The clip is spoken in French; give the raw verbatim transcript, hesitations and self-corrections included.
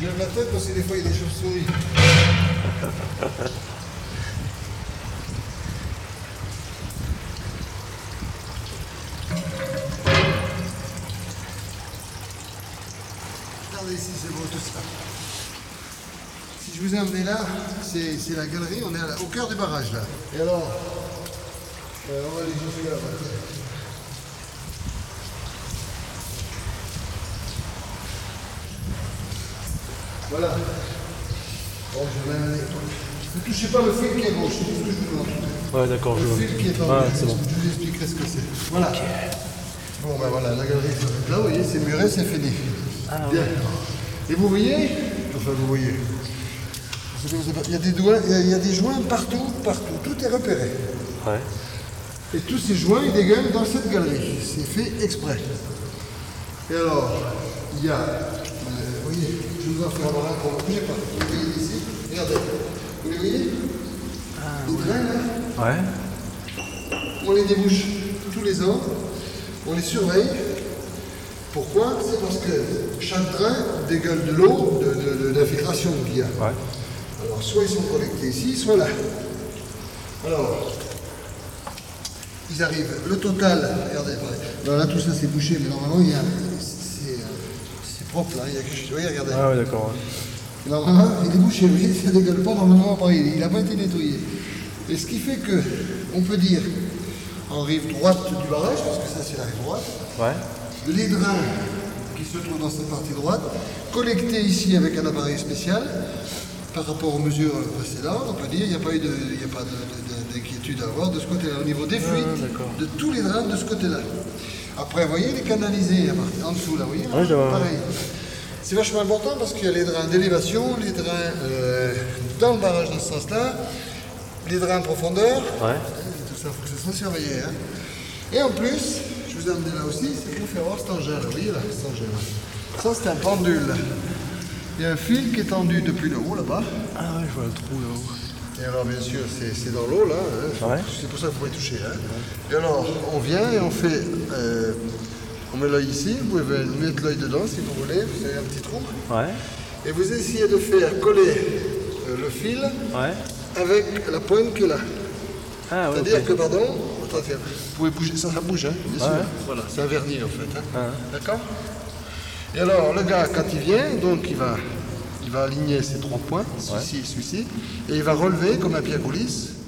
Je lève la tête parce que des fois il y a des chauves-souris. Regardez ici, c'est beau tout ça. Si je vous ai emmené là, c'est la galerie, on est à la, au cœur du barrage là. Et alors, euh, on va aller jusque là. Voilà. Bon, je vais aller. Ne touchez pas le fil qui est à gauche, c'est tout ce que je vous demande. Ouais, d'accord, je Le vois. fil qui est en Ah, bas, c'est bon. je vous expliquerai ce que c'est. Voilà. Okay. Bon, ben voilà, la galerie s'arrête là, vous voyez, c'est muré, c'est fini. Ah, bien. Ouais. Et vous voyez, enfin vous voyez, il y a des doigts, il y a des joints partout, partout, tout est repéré. Ouais. Et tous ces joints, ils dégueulent dans cette galerie. C'est fait exprès. Et alors, il y a, euh, vous voyez, je vous en fais avoir un pour ne bougez pas. Vous voyez ici, regardez. Vous les voyez? Ah, les drains là. Ouais. On les débouche tous les ans. On les surveille. Pourquoi? C'est parce que chaque drain dégueule de l'eau, d'infiltration qu'il y a. Ouais. Alors, soit ils sont collectés ici, soit là. Alors, ils arrivent. Le total, regardez, alors là tout ça c'est bouché, mais normalement il y a, c'est propre là, il y a quelque chose. Oui, regardez. Ah ouais, d'accord. Ouais. Normalement, il est bouché, vous voyez, ça dégueule pas normalement, pareil, il n'a pas été nettoyé. Et ce qui fait que, on peut dire, en rive droite du barrage, parce que ça c'est la rive droite, ouais. Les drains qui se trouvent dans cette partie droite, collectés ici avec un appareil spécial, par rapport aux mesures précédentes, on peut dire qu'il n'y a pas eu de, il n'y a pas d'inquiétude à avoir de ce côté-là, au niveau des fuites, ah, de tous les drains de ce côté-là. Après, vous voyez les canalisés en dessous, là, vous voyez, ouais, là, pareil. C'est vachement important parce qu'il y a les drains d'élévation, les drains euh, dans le barrage dans ce sens-là, les drains en profondeur, ouais. Tout ça, il faut que ça soit surveillé. Hein. Et en plus, je vous ai amené là aussi, c'est pour faire voir cet engin, là, vous voyez là, cet engin là. Ça, c'est un pendule. Il y a un fil qui est tendu depuis le haut, là-bas. Ah ouais, je vois le trou là-haut. Et alors, bien sûr, c'est dans l'eau, là. Hein. Ouais. C'est pour ça qu'il faut y toucher. Hein. Et alors, on vient et on fait... Euh, on met l'œil ici, vous pouvez mettre l'œil dedans si vous voulez, vous avez un petit trou. Ouais. Et vous essayez de faire coller euh, le fil ouais. avec la pointe qui est là. Ah, ouais, c'est-à-dire que, pardon, attendez, vous pouvez bouger, ça, ça bouge, hein, bien sûr. Ouais. Voilà, c'est un vernis en fait. Hein. Ouais. D'accord? Et alors, le gars, quand il vient, donc il va, il va aligner ces trois points, celui-ci et celui-ci, et il va relever comme un pied à coulisse.